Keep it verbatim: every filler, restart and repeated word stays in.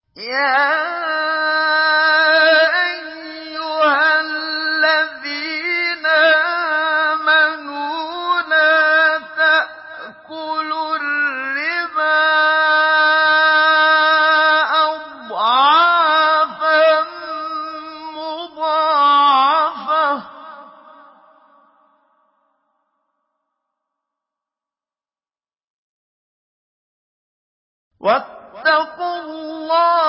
يَا أَيُّهَا الَّذِينَ آمَنُوا لَا تَأْكُلُوا الرِّبَا أَضْعَافًا مُّضَاعَفَةً ۖ وَاتَّقُوا اللَّهَ